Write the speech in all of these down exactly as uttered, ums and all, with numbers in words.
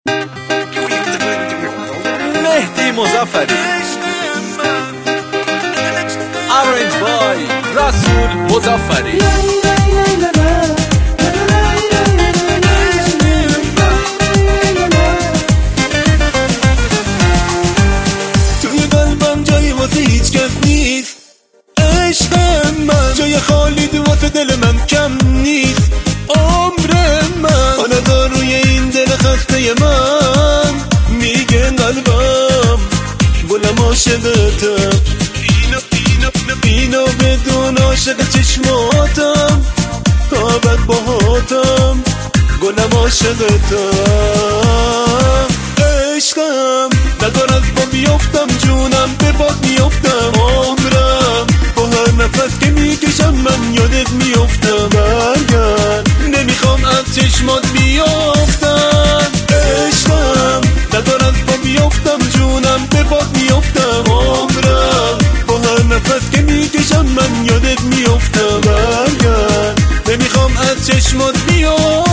مهدی مظفری Orange Boy رسول مظفری توی قلبم جایی واسه هیچ کس نیست عشق من، جای خالی تو واسه دل من کم نیست عمر من آن روی این دل خسته من میگه قلبم گلم عاشقتم اینو اینو اینو بدون عاشق چشماتم تابت باهاتم گلم عاشقتم عشقم نظر از با بیافتم جونم به باد میافتم عمرم با هر نفس که میکشم من یادت میافتم برگرد نمیخوام از چشمات بیافتم عشقم نظر از با بیافتم جونم به باد میافتم عمرم با هر نفس که میکشم من یادت میافتم برگرد نمیخوام از چشمات بیافتم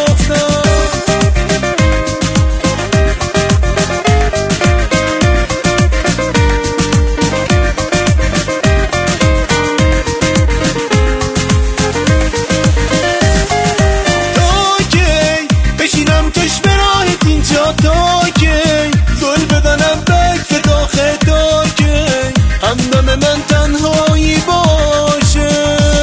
من تنهایی باشه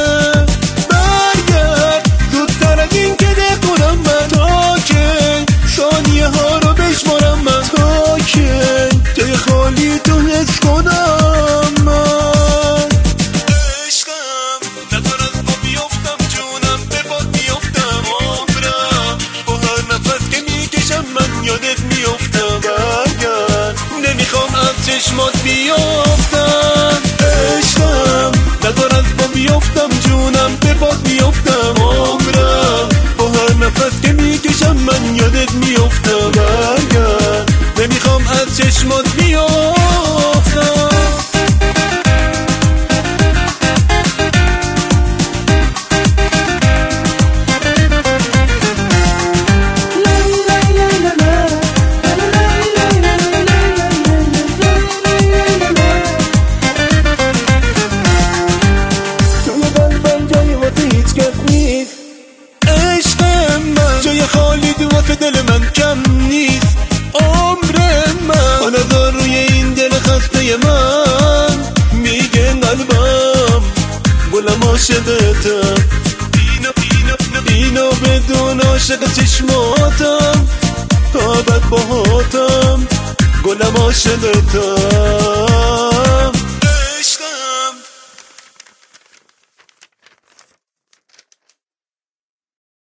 برگرد زودتر از این که دقونم من تا که ثانیه ها رو بشمارم من تا که جای خالی تو حس کنم من عشقم نظر از با بیافتم جونم به باد میافتم عمرم با هر نفس که میکشم من یادت میافتم برگرد نمیخوام از چشمات بیافتم عشقم نظر از با بیافتم جونم به باد میافتم عمرم با هر نفس که میکشم من یادت میافتم برگرد نمیخوام از چشمات بیافتم جای خالی تو واسه دل من کم نیست عمر من آن روی این دل خسته من میگه قلبم گلم عاشقتم اینو اینو اینو بدون عاشق چشماتم تابت باهاتم گلم عاشقتم